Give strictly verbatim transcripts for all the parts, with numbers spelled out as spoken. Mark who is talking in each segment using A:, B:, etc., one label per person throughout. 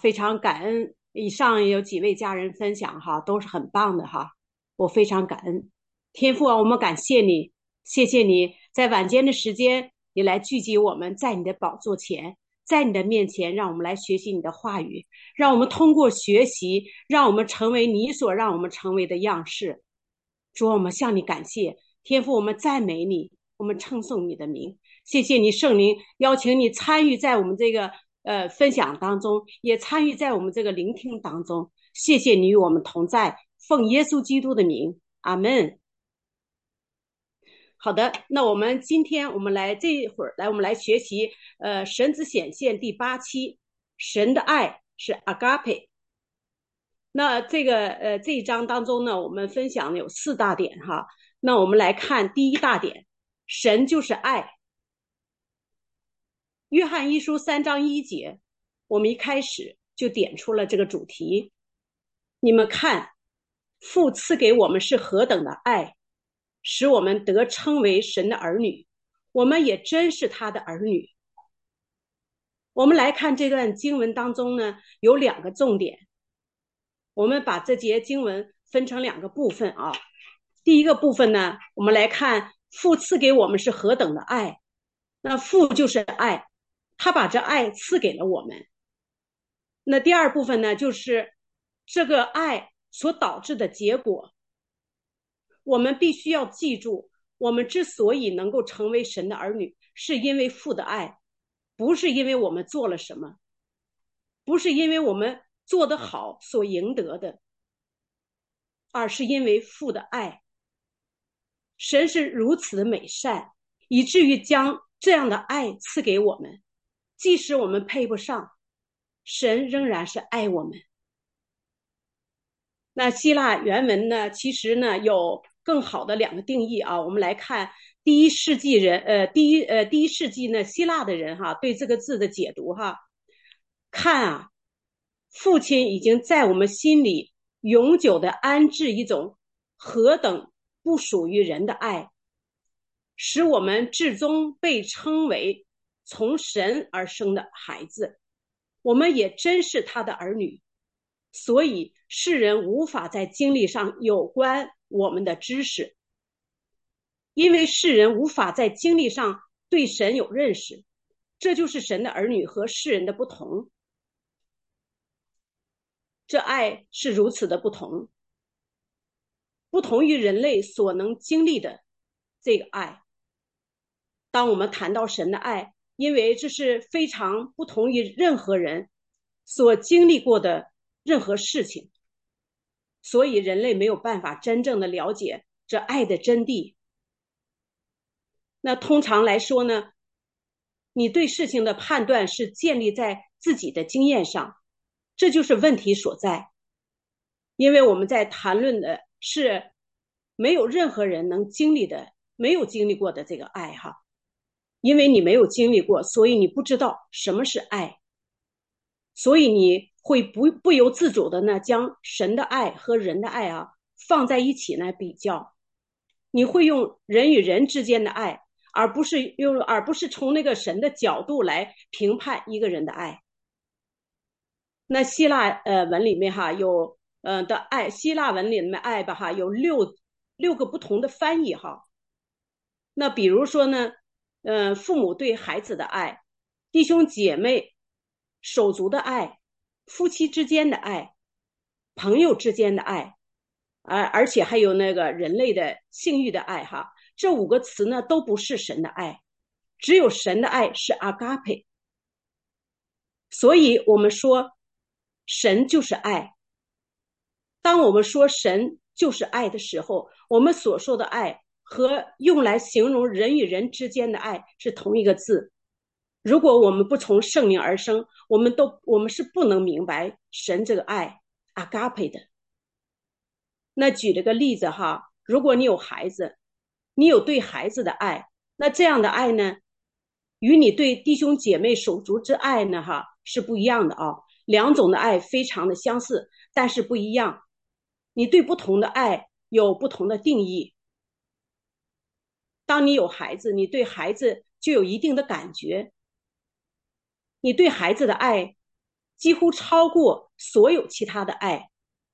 A: 非常感恩。以上有几位家人分享哈，都是很棒的哈，我非常感恩。天父啊，我们感谢你，谢谢你在晚间的时间，你来聚集我们在你的宝座前，在你的面前，让我们来学习你的话语，让我们通过学习，让我们成为你所让我们成为的样式。主啊，我们向你感谢，天父，我们赞美你，我们称颂你的名。谢谢你圣灵邀请你参与在我们这个呃分享当中，也参与在我们这个聆听当中。谢谢你与我们同在，奉耶稣基督的名，阿门。好的，那我们今天我们来这一会儿来，我们来学习呃神子显现第八期，神的爱是 agape。那这个呃这一章当中呢，我们分享有四大点哈。那我们来看第一大点，神就是爱。约翰一书三章一节，我们一开始就点出了这个主题。你们看，父赐给我们是何等的爱，使我们得称为神的儿女，我们也真是他的儿女。我们来看这段经文当中呢，有两个重点。我们把这节经文分成两个部分啊。第一个部分呢，我们来看父赐给我们是何等的爱。那父就是爱，他把这爱赐给了我们。那第二部分呢，就是这个爱所导致的结果。我们必须要记住，我们之所以能够成为神的儿女，是因为父的爱，不是因为我们做了什么，不是因为我们做得好所赢得的，而是因为父的爱。神是如此的美善，以至于将这样的爱赐给我们，即使我们配不上，神仍然是爱我们。那希腊原文呢，其实呢有更好的两个定义啊。我们来看第一世纪人，呃，第一呃第一世纪呢希腊的人哈对这个字的解读哈，看啊，父亲已经在我们心里永久的安置一种何等不属于人的爱，使我们至终被称为从神而生的孩子，我们也真是他的儿女。所以世人无法在经历上有关我们的知识，因为世人无法在经历上对神有认识，这就是神的儿女和世人的不同。这爱是如此的不同，不同于人类所能经历的这个爱。当我们谈到神的爱，因为这是非常不同于任何人所经历过的任何事情，所以人类没有办法真正的了解这爱的真谛。那通常来说呢，你对事情的判断是建立在自己的经验上，这就是问题所在。因为我们在谈论的是没有任何人能经历的，没有经历过的这个爱哈。因为你没有经历过，所以你不知道什么是爱，所以你会不不由自主的呢，将神的爱和人的爱啊放在一起来比较。你会用人与人之间的爱，而不是用而不是从那个神的角度来评判一个人的爱。那希腊呃文里面哈有呃的爱，希腊文里面爱吧哈有六六个不同的翻译哈。那比如说呢，呃，父母对孩子的爱，弟兄姐妹手足的爱，夫妻之间的爱，朋友之间的爱，而而且还有那个人类的性欲的爱哈，这五个词呢都不是神的爱，只有神的爱是 agape。所以我们说神就是爱。当我们说神就是爱的时候，我们所说的爱和用来形容人与人之间的爱是同一个字。如果我们不从圣灵而生，我们都我们是不能明白神这个爱 agape 的。那举了个例子哈，如果你有孩子，你有对孩子的爱，那这样的爱呢，与你对弟兄姐妹手足之爱呢哈是不一样的啊。两种的爱非常的相似，但是不一样。你对不同的爱有不同的定义。当你有孩子，你对孩子就有一定的感觉，你对孩子的爱几乎超过所有其他的爱。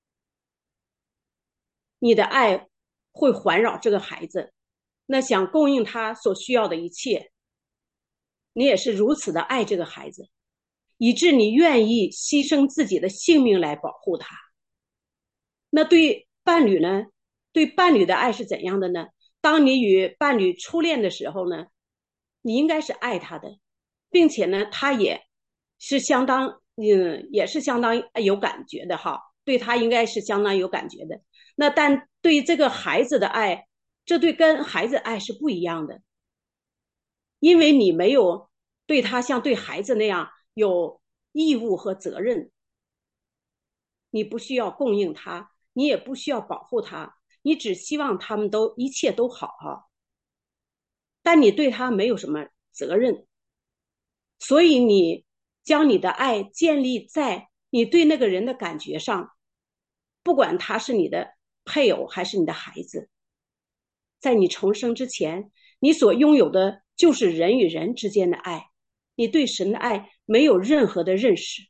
A: 你的爱会环绕这个孩子，那想供应他所需要的一切。你也是如此的爱这个孩子，以致你愿意牺牲自己的性命来保护他。那对伴侣呢？对伴侣的爱是怎样的呢？当你与伴侣初恋的时候呢，你应该是爱他的，并且呢，他也是相当，嗯，也是相当有感觉的哈，对他应该是相当有感觉的。那但对这个孩子的爱，这对跟孩子爱是不一样的，因为你没有对他像对孩子那样有义务和责任，你不需要供应他，你也不需要保护他，你只希望他们都一切都好哈。但你对他没有什么责任，所以你将你的爱建立在你对那个人的感觉上，不管他是你的配偶还是你的孩子。在你重生之前，你所拥有的就是人与人之间的爱，你对神的爱没有任何的认识，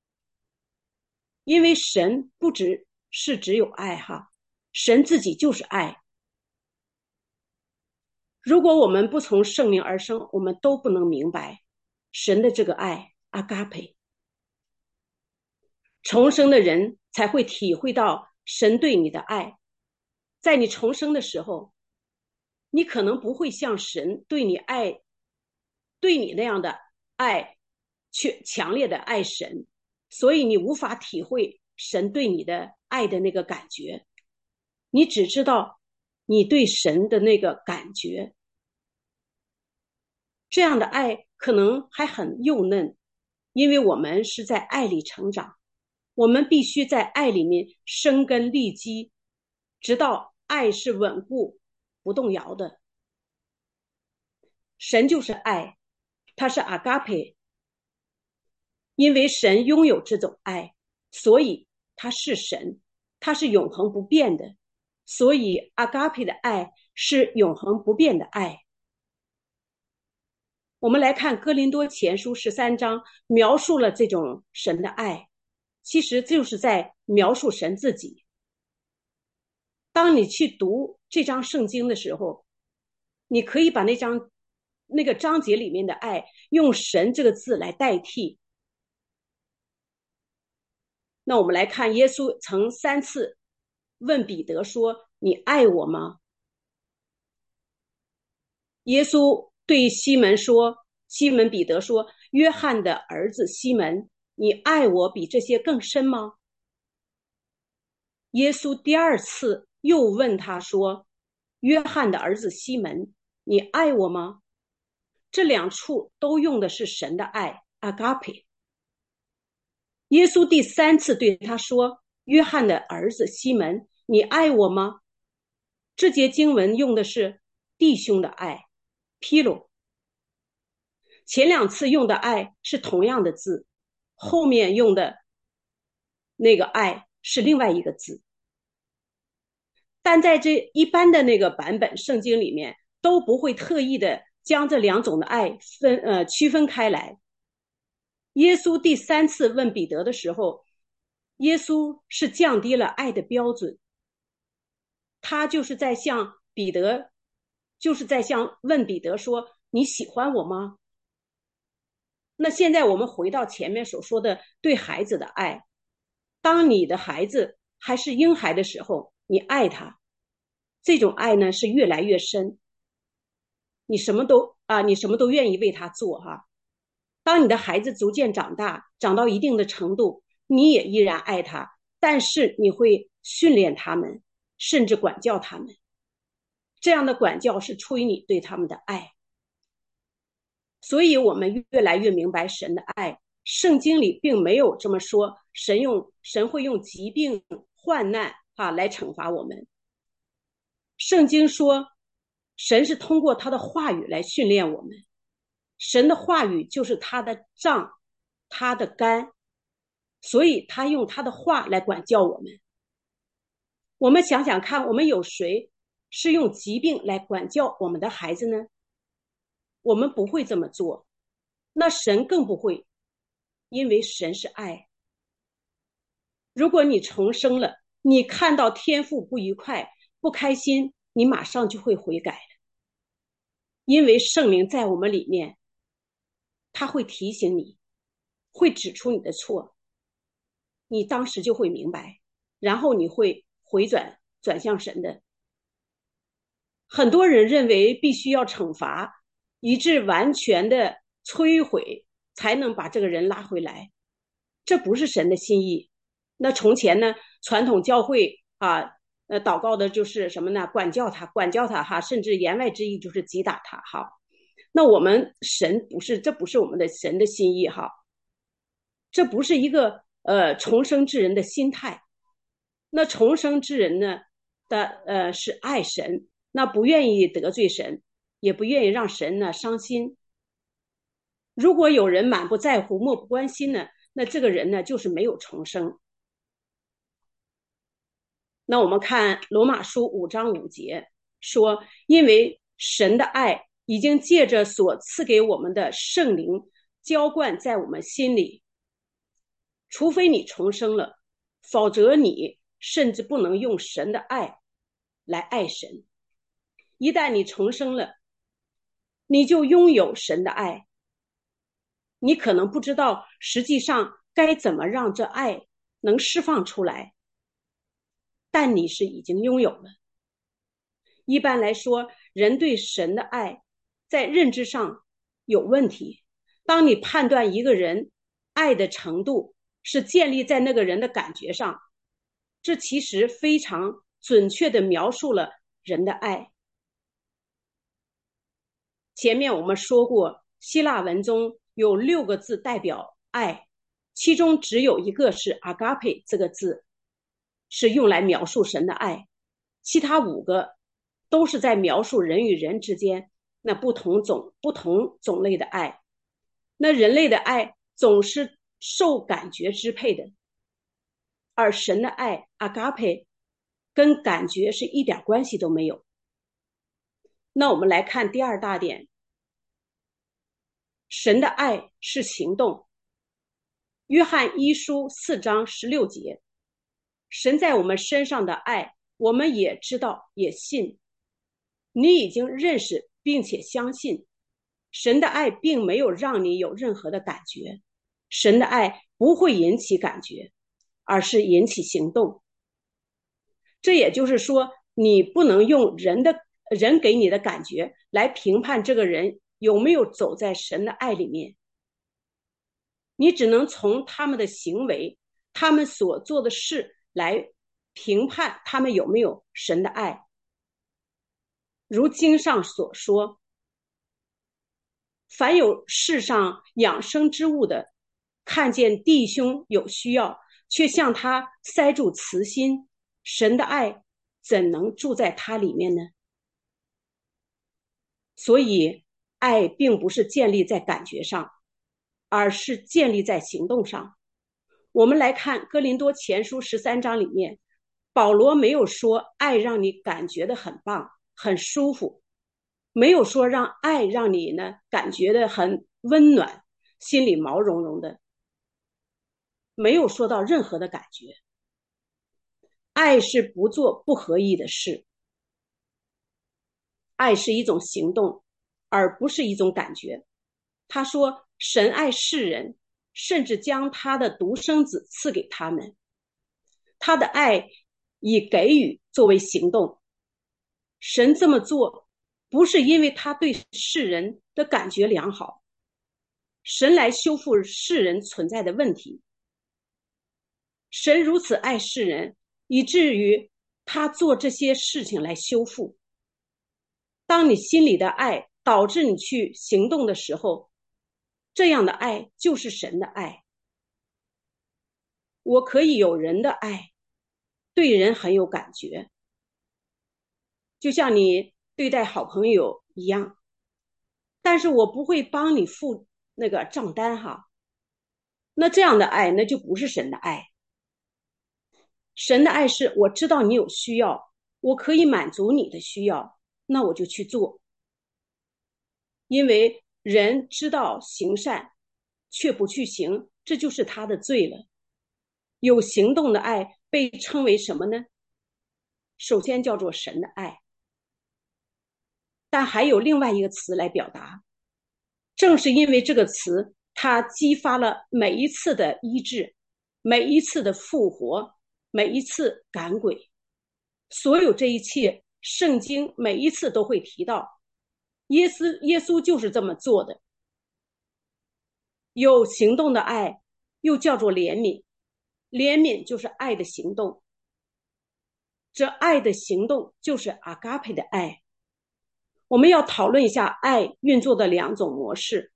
A: 因为神不只是只有爱哈，神自己就是爱。如果我们不从圣灵而生，我们都不能明白神的这个爱阿嘎培。重生的人才会体会到神对你的爱。在你重生的时候，你可能不会像神对你爱对你那样的爱，去强烈的爱神，所以你无法体会神对你的爱的那个感觉，你只知道你对神的那个感觉。这样的爱可能还很幼嫩，因为我们是在爱里成长，我们必须在爱里面生根立基，直到爱是稳固不动摇的。神就是爱，他是阿嘎培，因为神拥有这种爱，所以他是神，他是永恒不变的，所以阿嘎培的爱是永恒不变的爱。我们来看哥林多前书十三章，描述了这种神的爱，其实就是在描述神自己。当你去读这章圣经的时候，你可以把那章那个章节里面的爱用神这个字来代替。那我们来看，耶稣曾三次问彼得说：你爱我吗？耶稣对西门说，西门彼得说，约翰的儿子西门，你爱我比这些更深吗？耶稣第二次又问他说，约翰的儿子西门，你爱我吗？这两处都用的是神的爱，阿嘎培。耶稣第三次对他说，约翰的儿子西门，你爱我吗？这节经文用的是弟兄的爱，披露。前两次用的爱是同样的字，后面用的那个爱是另外一个字。但在这一般的那个版本圣经里面都不会特意的将这两种的爱分呃区分开来。耶稣第三次问彼得的时候，耶稣是降低了爱的标准，他就是在向彼得就是在向问彼得说，你喜欢我吗？那现在我们回到前面所说的对孩子的爱，当你的孩子还是婴孩的时候，你爱他，这种爱呢是越来越深，你什么都啊，你什么都愿意为他做哈。当你的孩子逐渐长大，长到一定的程度，你也依然爱他，但是你会训练他们，甚至管教他们。这样的管教是出于你对他们的爱。所以我们越来越明白神的爱。圣经里并没有这么说，神用神会用疾病、患难啊来惩罚我们。圣经说，神是通过他的话语来训练我们。神的话语就是他的杖，他的竿，所以他用他的话来管教我们。我们想想看，我们有谁是用疾病来管教我们的孩子呢？我们不会这么做，那神更不会，因为神是爱。 如果你重生了，你看到天父不愉快、不开心，你马上就会悔改了，因为圣灵在我们里面，他会提醒你，会指出你的错，你当时就会明白，然后你会回转转向神的。很多人认为必须要惩罚，以致完全的摧毁，才能把这个人拉回来，这不是神的心意。那从前呢，传统教会啊，呃，祷告的就是什么呢？管教他，管教他哈，甚至言外之意就是击打他哈。那我们神不是，这不是我们的神的心意哈，这不是一个呃重生之人的心态。那重生之人呢的呃是爱神，那不愿意得罪神，也不愿意让神呢伤心。如果有人满不在乎、漠不关心呢，那这个人呢就是没有重生。那我们看罗马书五章五节说，因为神的爱已经借着所赐给我们的圣灵浇灌在我们心里，除非你重生了，否则你甚至不能用神的爱来爱神。一旦你重生了，你就拥有神的爱。你可能不知道实际上该怎么让这爱能释放出来，但你是已经拥有了。一般来说，人对神的爱在认知上有问题。当你判断一个人爱的程度是建立在那个人的感觉上，这其实非常准确地描述了人的爱。前面我们说过，希腊文中有六个字代表爱，其中只有一个是 agape 这个字，是用来描述神的爱，其他五个都是在描述人与人之间那不同种不同种类的爱。那人类的爱总是受感觉支配的，而神的爱 agape 跟感觉是一点关系都没有。那我们来看第二大点，神的爱是行动。约翰一书四章十六节，神在我们身上的爱，我们也知道也信。你已经认识并且相信，神的爱并没有让你有任何的感觉，神的爱不会引起感觉，而是引起行动。这也就是说，你不能用人的人给你的感觉来评判这个人有没有走在神的爱里面，你只能从他们的行为、他们所做的事来评判他们有没有神的爱。如经上所说，凡有世上养生之物的，看见弟兄有需要，却向他塞住慈心，神的爱怎能住在他里面呢？所以爱并不是建立在感觉上，而是建立在行动上。我们来看哥林多前书十三章里面，保罗没有说爱让你感觉的很棒很舒服，没有说让爱让你呢感觉的很温暖，心里毛茸茸的，没有说到任何的感觉。爱是不做不合意的事，爱是一种行动，而不是一种感觉。他说神爱世人，甚至将他的独生子赐给他们。他的爱以给予作为行动。神这么做不是因为他对世人的感觉良好，神来修复世人存在的问题。神如此爱世人，以至于他做这些事情来修复。当你心里的爱导致你去行动的时候，这样的爱就是神的爱。我可以有人的爱，对人很有感觉，就像你对待好朋友一样，但是我不会帮你付那个账单哈。那这样的爱，那就不是神的爱。神的爱是我知道你有需要，我可以满足你的需要，那我就去做。因为人知道行善却不去行，这就是他的罪了。 有行动的爱被称为什么呢？首先叫做神的爱，但还有另外一个词来表达。正是因为这个词，它激发了每一次的医治，每一次的复活，每一次赶鬼，所有这一切，圣经每一次都会提到，耶稣耶稣就是这么做的。有行动的爱，又叫做怜悯，怜悯就是爱的行动，这爱的行动就是阿嘎佩的爱。我们要讨论一下爱运作的两种模式，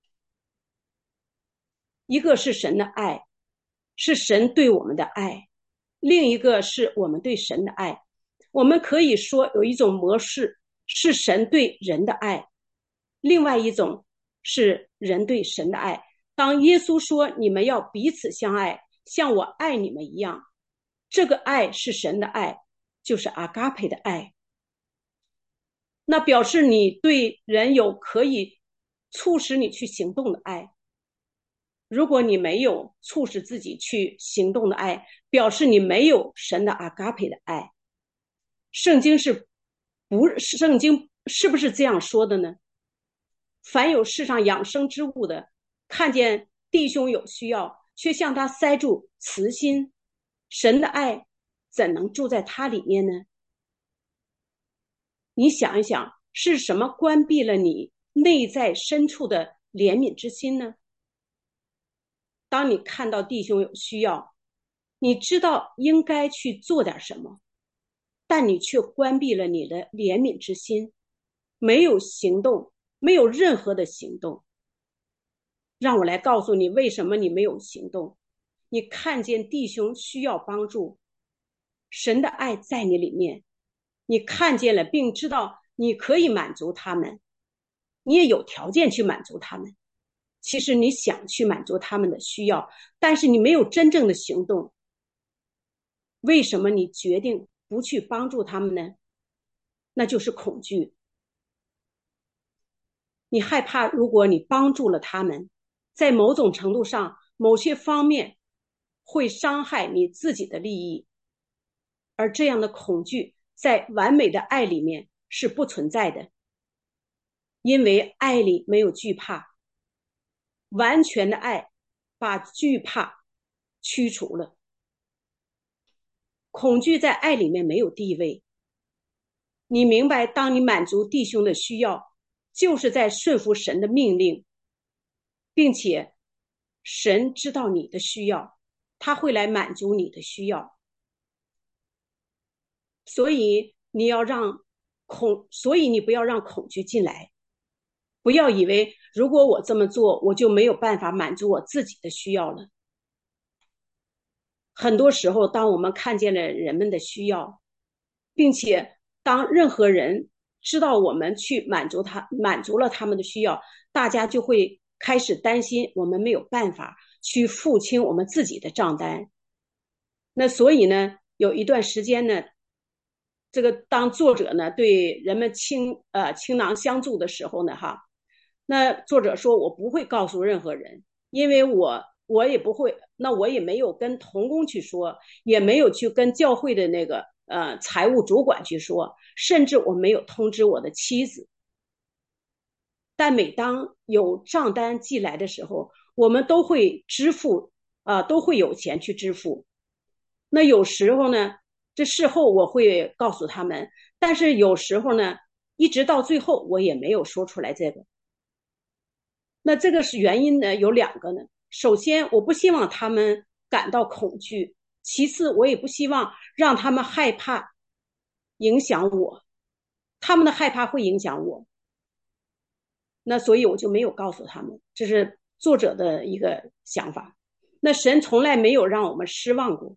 A: 一个是神的爱，是神对我们的爱，另一个是我们对神的爱。我们可以说有一种模式是神对人的爱，另外一种是人对神的爱。当耶稣说你们要彼此相爱，像我爱你们一样，这个爱是神的爱，就是阿嘎佩的爱。那表示你对人有可以促使你去行动的爱。如果你没有促使自己去行动的爱，表示你没有神的阿嘎佩的爱。圣经是不圣经是不是这样说的呢？凡有世上养生之物的，看见弟兄有需要，却向他塞住慈心，神的爱怎能住在他里面呢？你想一想，是什么关闭了你内在深处的怜悯之心呢？当你看到弟兄有需要，你知道应该去做点什么，但你却关闭了你的怜悯之心，没有行动，没有任何的行动。让我来告诉你为什么你没有行动。你看见弟兄需要帮助，神的爱在你里面，你看见了并知道你可以满足他们，你也有条件去满足他们。其实你想去满足他们的需要，但是你没有真正的行动。为什么你决定不去帮助他们呢？那就是恐惧。你害怕如果你帮助了他们，在某种程度上某些方面会伤害你自己的利益，而这样的恐惧在完美的爱里面是不存在的，因为爱里没有惧怕，完全的爱把惧怕驱除了。恐惧在爱里面没有地位。你明白，当你满足弟兄的需要，就是在顺服神的命令，并且神知道你的需要，他会来满足你的需要。所以你要让恐，所以你不要让恐惧进来，不要以为如果我这么做，我就没有办法满足我自己的需要了。很多时候，当我们看见了人们的需要，并且当任何人知道我们去满足他，满足了他们的需要，大家就会开始担心我们没有办法去付清我们自己的账单。那所以呢，有一段时间呢，这个当作者呢对人们倾呃倾囊相助的时候呢，哈，那作者说我不会告诉任何人，因为我我也不会，那我也没有跟同工去说，也没有去跟教会的那个呃财务主管去说，甚至我没有通知我的妻子。但每当有账单寄来的时候，我们都会支付啊、呃，都会有钱去支付。那有时候呢，这事后我会告诉他们，但是有时候呢，一直到最后我也没有说出来这个。那这个是原因呢，有两个呢。首先，我不希望他们感到恐惧；其次，我也不希望让他们害怕，影响我。他们的害怕会影响我，那所以我就没有告诉他们，这是作者的一个想法。那神从来没有让我们失望过。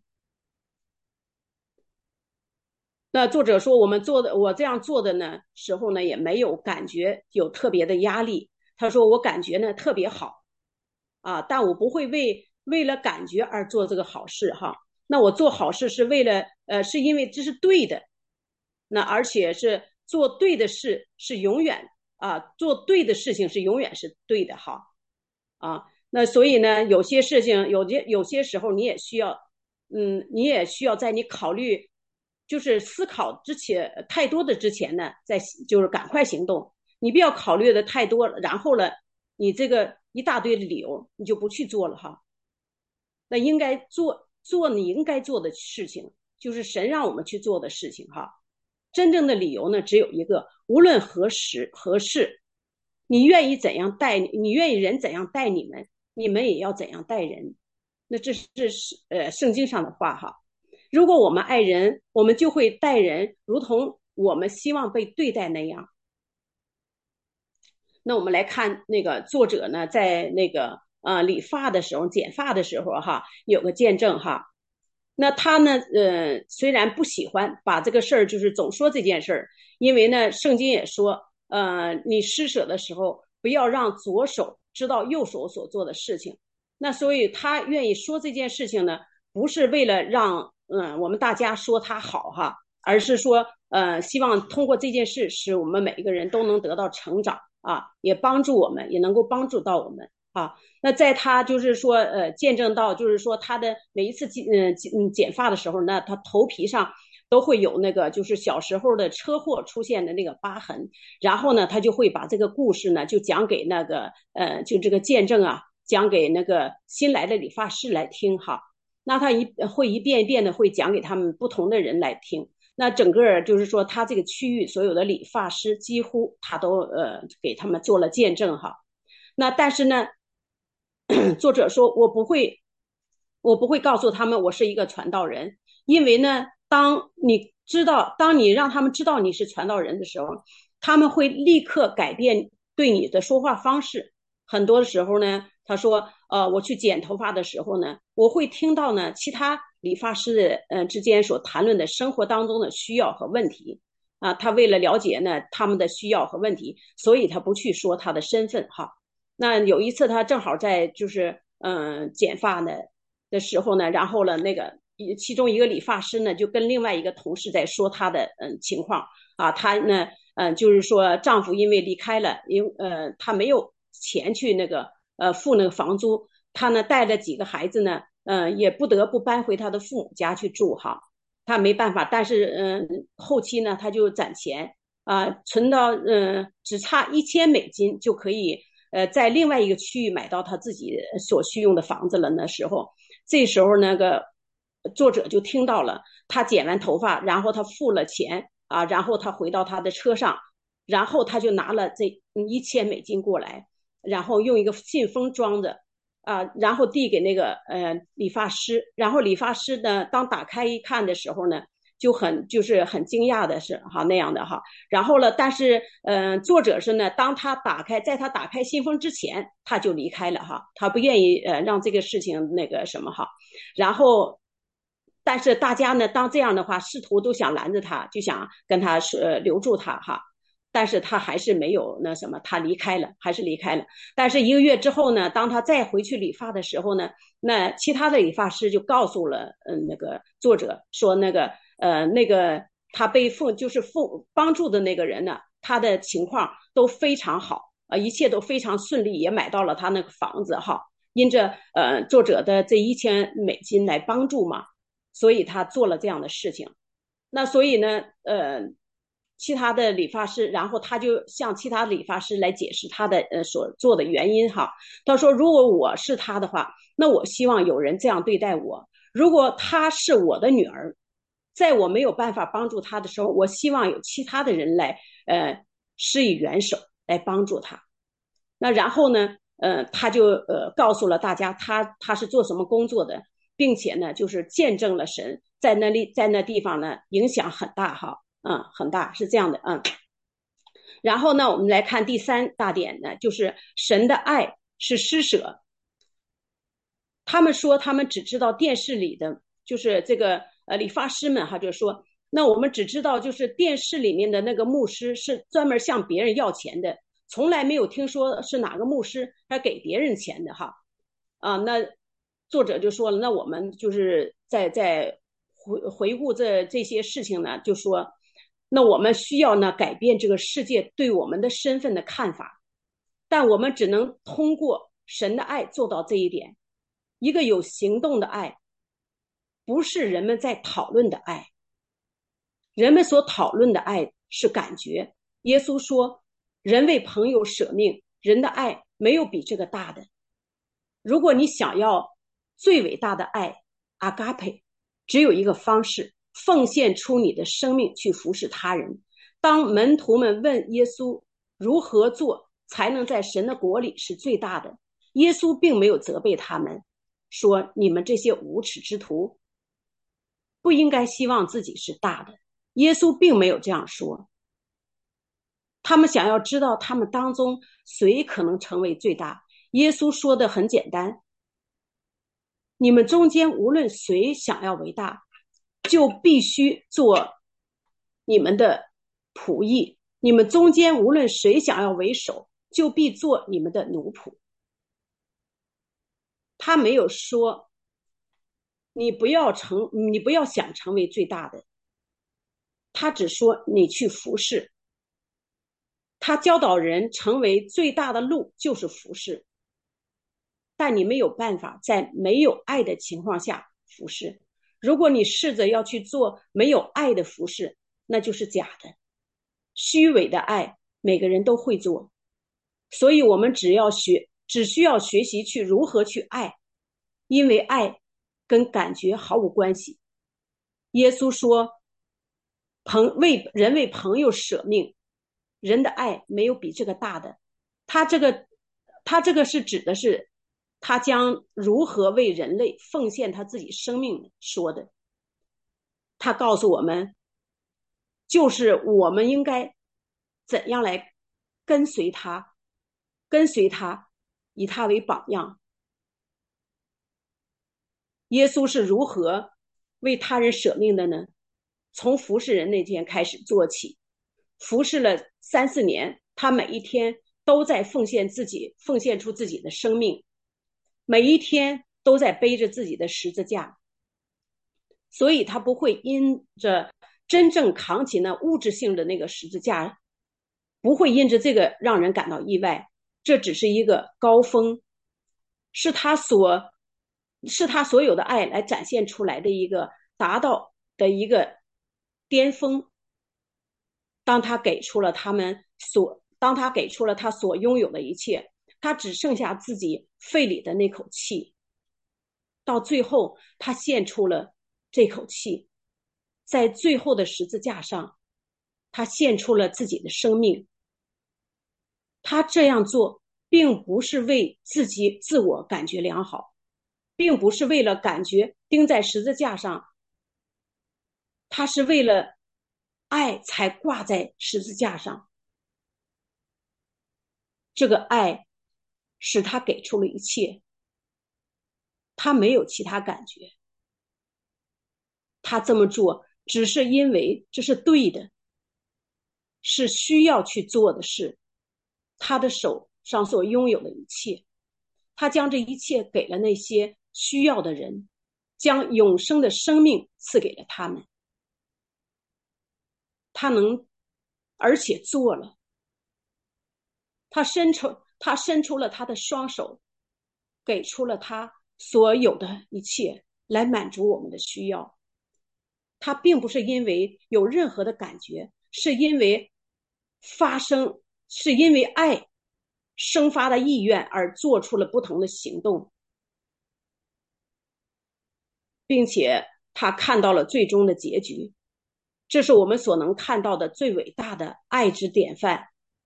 A: 那作者说，我们做的，我这样做的呢时候呢，也没有感觉有特别的压力。他说我感觉呢特别好啊，但我不会为为了感觉而做这个好事哈。那我做好事是为了呃，是因为这是对的，那而且是做对的事是永远啊，做对的事情是永远是对的哈啊。那所以呢，有些事情有些有些时候你也需要嗯，你也需要在你考虑，就是思考之前太多的之前呢，再就是赶快行动。你不要考虑的太多了，然后了，你这个一大堆的理由，你就不去做了哈。那应该做做你应该做的事情，就是神让我们去做的事情哈。真正的理由呢，只有一个，无论何时何事，你愿意怎样待你愿意人怎样待你们，你们也要怎样待人。那这是这是呃圣经上的话哈。如果我们爱人，我们就会待人如同我们希望被对待那样。那我们来看那个作者呢，在那个呃理发的时候、剪发的时候哈，有个见证哈。那他呢，呃，虽然不喜欢把这个事儿，就是总说这件事儿，因为呢，圣经也说，呃，你施舍的时候，不要让左手知道右手所做的事情。那所以他愿意说这件事情呢，不是为了让嗯我们大家说他好哈，而是说，呃，希望通过这件事，使我们每一个人都能得到成长啊，也帮助我们，也能够帮助到我们啊。那在他就是说，呃，见证到，就是说他的每一次嗯嗯剪发的时候呢，他头皮上都会有那个就是小时候的车祸出现的那个疤痕，然后呢，他就会把这个故事呢就讲给那个呃就这个见证啊，讲给那个新来的理发师来听哈。那他一会一遍一遍的会讲给他们不同的人来听。那整个就是说，他这个区域所有的理发师几乎他都呃给他们做了见证哈。那但是呢，作者说我不会，我不会告诉他们我是一个传道人，因为呢，当你知道，当你让他们知道你是传道人的时候，他们会立刻改变对你的说话方式。很多的时候呢，他说，呃，我去剪头发的时候呢，我会听到呢其他理发师的呃之间所谈论的生活当中的需要和问题啊，他为了了解呢他们的需要和问题，所以他不去说他的身份哈。那有一次他正好在就是嗯、呃、剪发呢的时候呢，然后呢那个其中一个理发师呢就跟另外一个同事在说他的嗯情况啊，他呢嗯、呃、就是说丈夫因为离开了，因呃他没有钱去那个呃付那个房租，他呢带着几个孩子呢，嗯、呃、也不得不搬回他的父母家去住哈，他没办法，但是嗯、呃、后期呢他就攒钱啊、呃、存到嗯、呃、只差一千美金就可以。呃，在另外一个区域买到他自己所需用的房子了那时候，这时候那个作者就听到了，他剪完头发，然后他付了钱啊，然后他回到他的车上，然后他就拿了这一千美金过来，然后用一个信封装着啊，然后递给那个呃理发师，然后理发师呢，当打开一看的时候呢，就很就是很惊讶的是哈那样的哈，然后了，但是嗯、呃，作者是呢，当他打开，在他打开信封之前，他就离开了哈，他不愿意呃让这个事情那个什么哈，然后。但是大家呢，当这样的话，试图都想拦着他，就想跟他说、呃、留住他哈，但是他还是没有那什么，他离开了，还是离开了。但是一个月之后呢，当他再回去理发的时候呢，那其他的理发师就告诉了嗯、呃、那个作者说那个呃那个他被奉就是奉帮助的那个人呢，他的情况都非常好，呃一切都非常顺利，也买到了他那个房子哈。因着呃作者的这一千美金来帮助嘛，所以他做了这样的事情。那所以呢，呃，其他的理发师，然后他就向其他理发师来解释他的呃所做的原因哈。他说，如果我是他的话，那我希望有人这样对待我。如果她是我的女儿，在我没有办法帮助她的时候，我希望有其他的人来呃施以援手来帮助她。那然后呢，呃，他就呃告诉了大家他他是做什么工作的，并且呢，就是见证了神在那里在那地方呢影响很大哈，嗯，很大是这样的，嗯。然后呢，我们来看第三大点呢，就是神的爱是施舍。他们说他们只知道电视里的，就是这个呃理发师们哈，就说那我们只知道就是电视里面的那个牧师是专门向别人要钱的，从来没有听说是哪个牧师还给别人钱的哈。啊，那作者就说了，那我们就是在在回回顾这这些事情呢，就说，那我们需要呢改变这个世界对我们的身份的看法，但我们只能通过神的爱做到这一点。一个有行动的爱， 不是人们在讨论的爱。人们所讨论的爱是感觉。耶稣说，人为朋友舍命，人的爱没有比这个大的。如果你想要最伟大的爱，阿嘎佩，只有一个方式，奉献出你的生命去服侍他人。当门徒们问耶稣如何做才能在神的国里是最大的，耶稣并没有责备他们，说你们这些无耻之徒不应该希望自己是大的。耶稣并没有这样说。他们想要知道他们当中谁可能成为最大，耶稣说的很简单，你们中间无论谁想要为大，就必须做你们的仆役，你们中间无论谁想要为首，就必做你们的奴仆。他没有说你不要成，你不要想成为最大的，他只说你去服侍。他教导人成为最大的路就是服侍，但你没有办法在没有爱的情况下服侍。如果你试着要去做没有爱的服侍，那就是假的，虚伪的爱每个人都会做。所以我们只要学，只需要学习去如何去爱，因为爱跟感觉毫无关系。耶稣说，朋为人为朋友舍命，人的爱没有比这个大的。他这个他这个是指的是他将如何为人类奉献他自己生命说的。他告诉我们，就是我们应该怎样来跟随他，跟随他，以他为榜样。耶稣是如何为他人舍命的呢？从服侍人那天开始做起，服侍了三四年，他每一天都在奉献自己，奉献出自己的生命，每一天都在背着自己的十字架，所以他不会因着真正扛起那物质性的那个十字架，不会因着这个让人感到意外。这只是一个高峰，是他所是他所有的爱来展现出来的一个达到的一个巅峰。当他给出了他们所当他给出了他所拥有的一切，他只剩下自己肺里的那口气，到最后他献出了这口气，在最后的十字架上，他献出了自己的生命。他这样做并不是为自己自我感觉良好，并不是为了感觉钉在十字架上，他是为了爱才挂在十字架上。这个爱使他给出了一切，他没有其他感觉，他这么做只是因为这是对的，是需要去做的事。他的手上所拥有的一切，他将这一切给了那些需要的人，将永生的生命赐给了他们。他能，而且做了。他伸出他伸出了他的双手，给出了他所有的一切来满足我们的需要。他并不是因为有任何的感觉，是因为发生是因为爱生发的意愿而做出了不同的行动，并且他看到了最终的结局。这是我们所能看到的最伟大的爱之典范。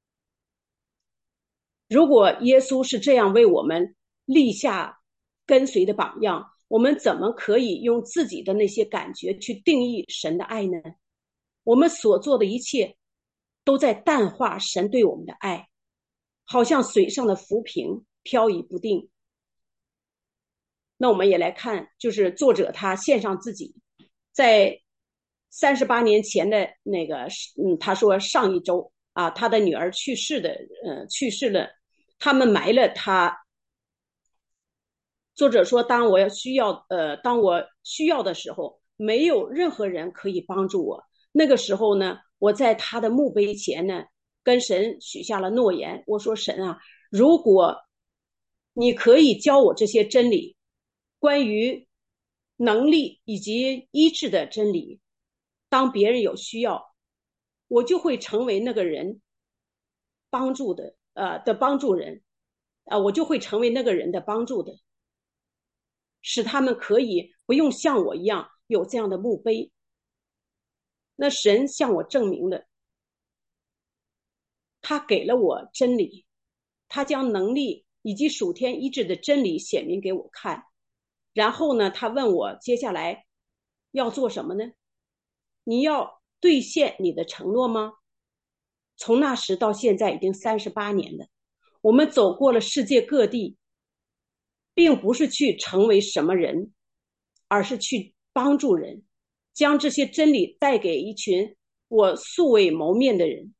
A: 如果耶稣是这样为我们立下跟随的榜样，我们怎么可以用自己的那些感觉去定义神的爱呢？我们所做的一切都在淡化神对我们的爱，好像水上的浮萍，飘移不定。那我们也来看，就是作者他献上自己，在三十八年前的那个，嗯，他说上一周啊，他的女儿去世的，呃，去世了，他们埋了他。作者说，当我要需要，呃，当我需要的时候，没有任何人可以帮助我。那个时候呢，我在他的墓碑前呢，跟神许下了诺言。我说，神啊，如果你可以教我这些真理，关于能力以及医治的真理。当别人有需要，我就会成为那个人帮助的呃的帮助人，啊、呃，我就会成为那个人的帮助的，使他们可以不用像我一样有这样的墓碑。那神向我证明了，他给了我真理，他将能力以及属天医治的真理显明给我看。然后呢，他问我接下来要做什么呢？你要兑现你的承诺吗？从那时到现在已经三十八年了，我们走过了世界各地，并不是去成为什么人，而是去帮助人，将这些真理带给一群我素未谋面的人。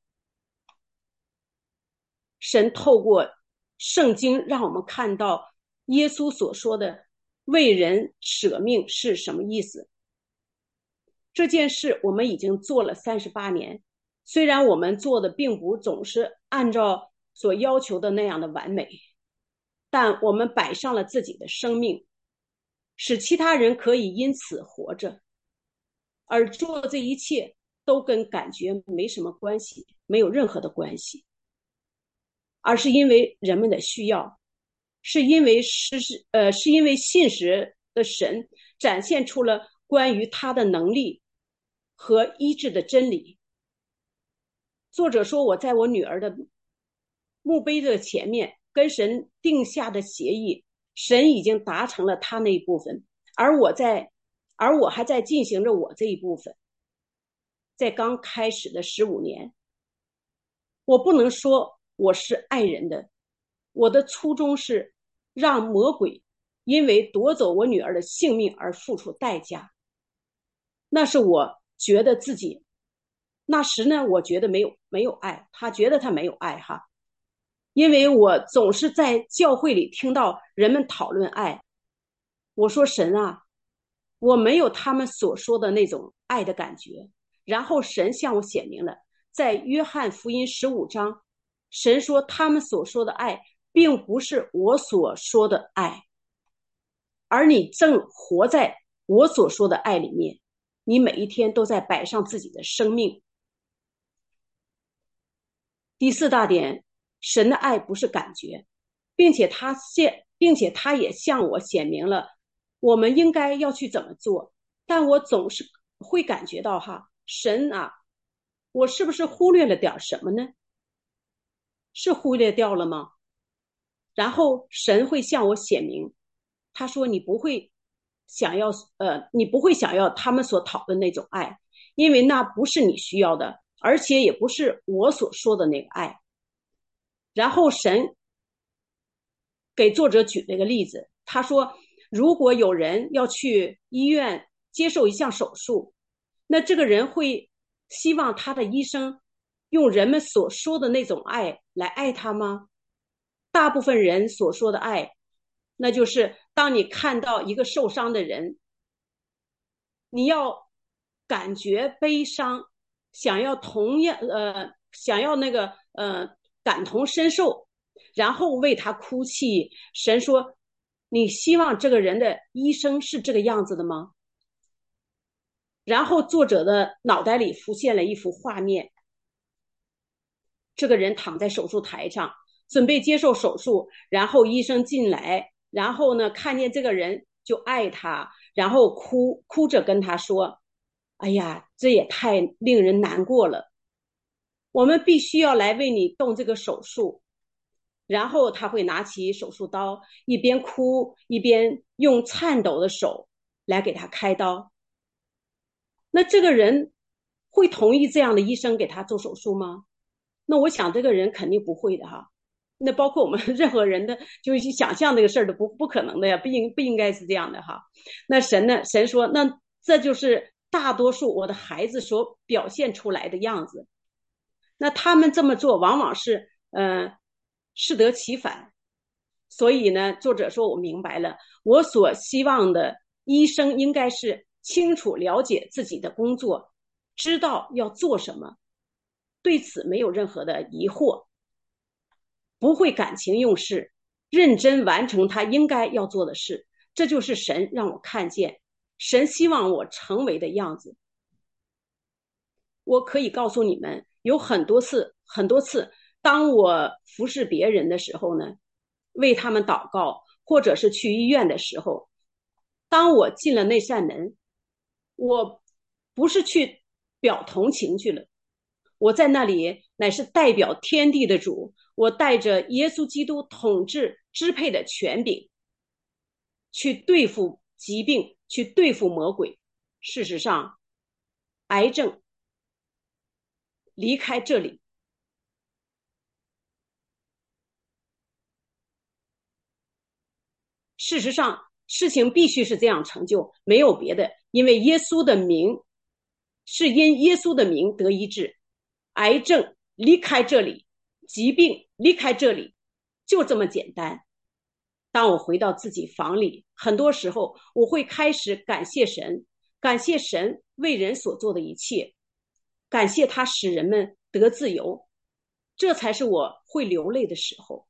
A: 神透过圣经让我们看到耶稣所说的为人舍命是什么意思。这件事我们已经做了三十八年，虽然我们做的并不总是按照所要求的那样的完美，但我们摆上了自己的生命，使其他人可以因此活着。而做这一切都跟感觉没什么关系，没有任何的关系，而是因为人们的需要，是因为是呃是因为信实的神展现出了关于他的能力和医治的真理。作者说，我在我女儿的墓碑的前面跟神定下的协议，神已经达成了他那一部分，而我在而我还在进行着我这一部分。在刚开始的十五年，我不能说我是爱人的，我的初衷是让魔鬼因为夺走我女儿的性命而付出代价。那是我觉得自己那时呢，我觉得没有没有爱，他觉得他没有爱哈，因为我总是在教会里听到人们讨论爱，我说神啊，我没有他们所说的那种爱的感觉。然后神向我显明了，在约翰福音十五章，神说他们所说的爱并不是我所说的爱，而你正活在我所说的爱里面，你每一天都在摆上自己的生命。第四大点，神的爱不是感觉，并且他现并且他也向我显明了我们应该要去怎么做。但我总是会感觉到哈，神啊，我是不是忽略了点什么呢？是忽略掉了吗？然后神会向我显明，他说你不会想要呃，你不会想要他们所讨论那种爱，因为那不是你需要的，而且也不是我所说的那个爱。然后神给作者举了一个例子，他说如果有人要去医院接受一项手术，那这个人会希望他的医生用人们所说的那种爱来爱他吗？大部分人所说的爱，那就是当你看到一个受伤的人，你要感觉悲伤，想要同样呃想要那个呃感同身受，然后为他哭泣。神说，你希望这个人的医生是这个样子的吗？然后作者的脑袋里浮现了一幅画面，这个人躺在手术台上准备接受手术，然后医生进来，然后呢看见这个人就爱他，然后哭哭着跟他说，哎呀，这也太令人难过了，我们必须要来为你动这个手术。然后他会拿起手术刀，一边哭一边用颤抖的手来给他开刀。那这个人会同意这样的医生给他做手术吗？那我想这个人肯定不会的哈。那包括我们任何人的就是想象这个事儿的不不可能的呀，不应不应该是这样的哈。那神呢？神说，那这就是大多数我的孩子所表现出来的样子。那他们这么做往往是呃适得其反。所以呢，作者说我明白了，我所希望的医生应该是清楚了解自己的工作，知道要做什么，对此没有任何的疑惑，不会感情用事，认真完成他应该要做的事。这就是神让我看见神希望我成为的样子。我可以告诉你们，有很多次很多次当我服侍别人的时候呢，为他们祷告，或者是去医院的时候，当我进了那扇门，我不是去表同情去了，我在那里乃是代表天地的主，我带着耶稣基督统治支配的权柄去对付疾病，去对付魔鬼。事实上，癌症离开这里，事实上事情必须是这样成就，没有别的，因为耶稣的名是因耶稣的名得医治，癌症离开这里，疾病离开这里，就这么简单。当我回到自己房里，很多时候我会开始感谢神，感谢神为人所做的一切，感谢他使人们得自由，这才是我会流泪的时候，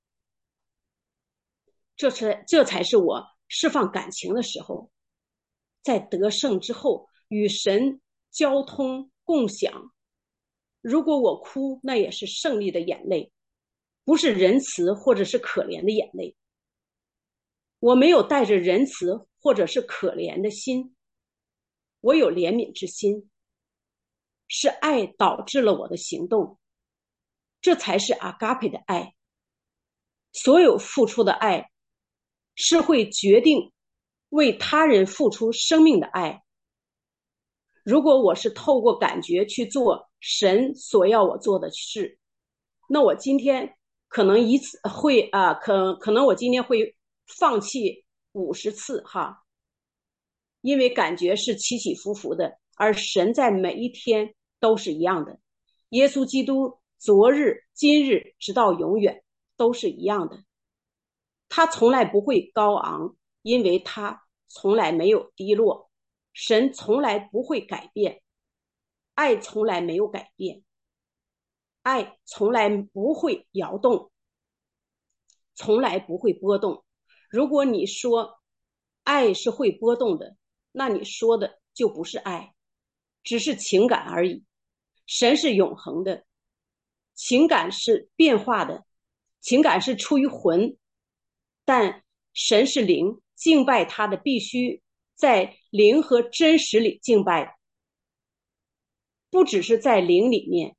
A: 这才这才是我释放感情的时候。在得胜之后，与神交通共享。如果我哭，那也是胜利的眼泪，不是仁慈或者是可怜的眼泪。我没有带着仁慈或者是可怜的心，我有怜悯之心，是爱导致了我的行动，这才是阿嘎佩的爱。所有付出的爱是会决定为他人付出生命的爱。如果我是透过感觉去做神所要我做的事，那我今天可能一次会啊、呃，可可能我今天会放弃五十次哈，因为感觉是起起伏伏的，而神在每一天都是一样的。耶稣基督昨日、今日直到永远都是一样的，他从来不会高昂，因为他从来没有低落。神从来不会改变，爱从来没有改变，爱从来不会摇动，从来不会波动。如果你说爱是会波动的，那你说的就不是爱，只是情感而已。神是永恒的，情感是变化的，情感是出于魂，但神是灵，敬拜他的必须在灵和真实里敬拜，不只是在灵里面，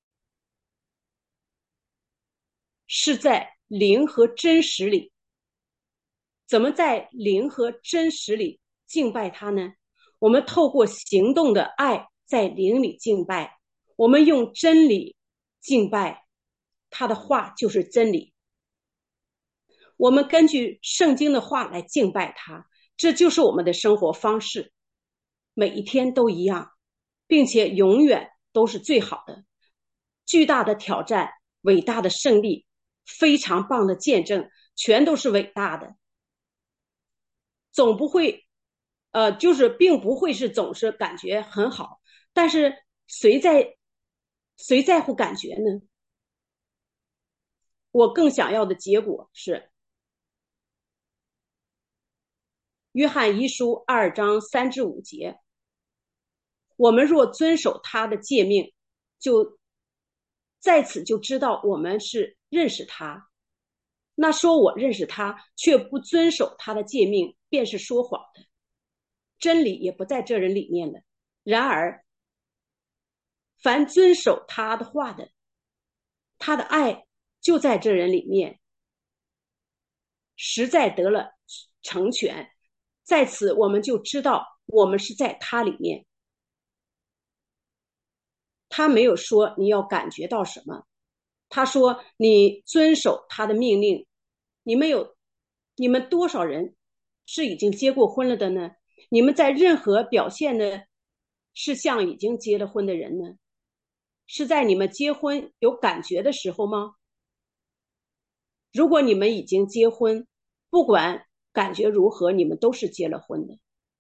A: 是在灵和真实里。怎么在灵和真实里敬拜他呢？我们透过行动的爱在灵里敬拜，我们用真理敬拜，他的话就是真理。我们根据圣经的话来敬拜他，这就是我们的生活方式，每一天都一样，并且永远都是最好的。巨大的挑战，伟大的胜利，非常棒的见证，全都是伟大的。总不会呃，就是并不会是总是感觉很好，但是谁在谁在乎感觉呢？我更想要的结果是约翰一书二章三至五节，我们若遵守他的诫命，就在此就知道我们是认识他。那说我认识他，却不遵守他的诫命，便是说谎的，真理也不在这人里面了。然而凡遵守他的话的，他的爱就在这人里面，实在得了成全。在此我们就知道我们是在他里面。他没有说你要感觉到什么，他说你遵守他的命令。你们有你们多少人是已经结过婚了的呢？你们在任何表现的是像已经结了婚的人呢？是在你们结婚有感觉的时候吗？如果你们已经结婚，不管感觉如何，你们都是结了婚的。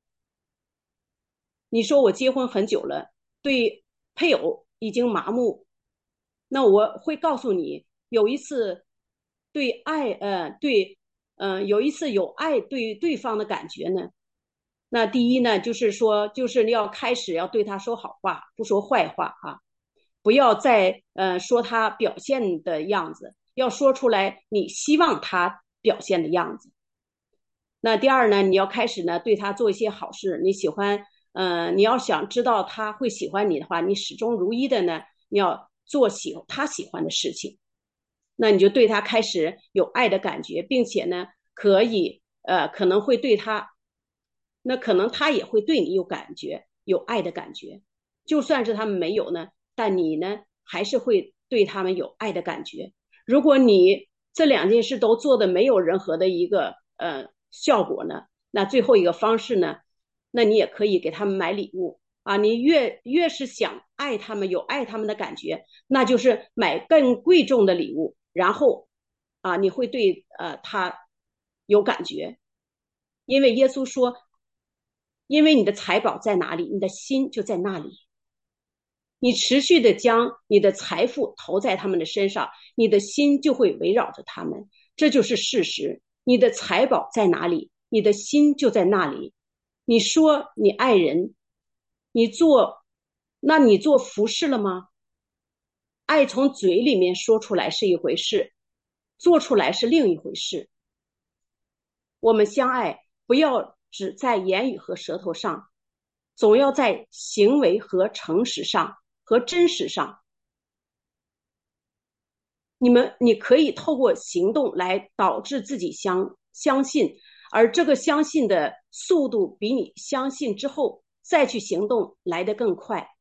A: 你说我结婚很久了，对配偶已经麻木，那我会告诉你，有一次对爱呃对呃有一次有爱对对方的感觉呢， 那第一呢，就是说，就是你要开始要对他说好话，不说坏话啊，不要再呃说他表现的样子，要说出来你希望他表现的样子。那第二呢，你要开始呢对他做一些好事，你喜欢，呃，你要想知道他会喜欢你的话，你始终如一的呢，你要做喜他喜欢的事情。那你就对他开始有爱的感觉，并且呢，可以呃可能会对他。那可能他也会对你有感觉，有爱的感觉。就算是他们没有呢，但你呢还是会对他们有爱的感觉。如果你这两件事都做的没有任何的一个呃效果呢，那最后一个方式呢，那你也可以给他们买礼物啊。你越越是想爱他们，有爱他们的感觉，那就是买更贵重的礼物，然后啊，你会对呃他有感觉。因为耶稣说，因为你的财宝在哪里，你的心就在那里。你持续的将你的财富投在他们的身上，你的心就会围绕着他们，这就是事实。你的财宝在哪里，你的心就在那里。你说你爱人，你做，那你做服饰了吗？爱从嘴里面说出来是一回事，做出来是另一回事。我们相爱，不要只在言语和舌头上，总要在行为和诚实上和真实上。你们，你可以透过行动来导致自己相相信，而这个相信的速度比你相信之后再去行动来得更快。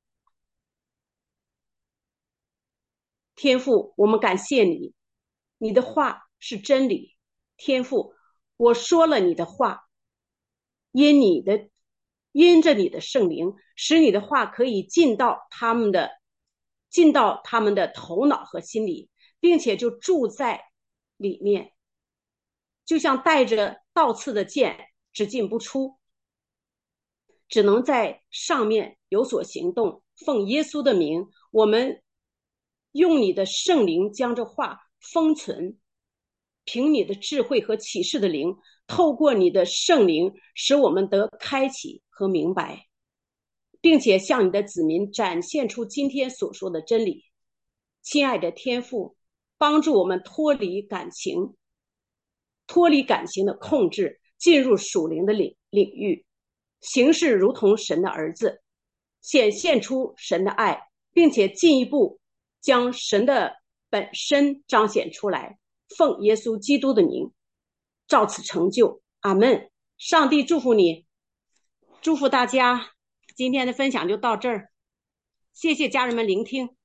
A: 天父，我们感谢你，你的话是真理。天父，我说了你的话，因你的因着你的圣灵，使你的话可以进到他们的进到他们的头脑和心里，并且就住在里面，就像带着倒刺的剑，只进不出，只能在上面有所行动。奉耶稣的名，我们用你的圣灵将这话封存，凭你的智慧和启示的灵，透过你的圣灵，使我们得开启和明白，并且向你的子民展现出今天所说的真理。亲爱的天父，帮助我们脱离感情，脱离感情的控制，进入属灵的领领域，行事如同神的儿子，显现出神的爱，并且进一步将神的本身彰显出来。奉耶稣基督的名，照此成就。阿们。上帝祝福你，祝福大家。今天的分享就到这儿，谢谢家人们聆听。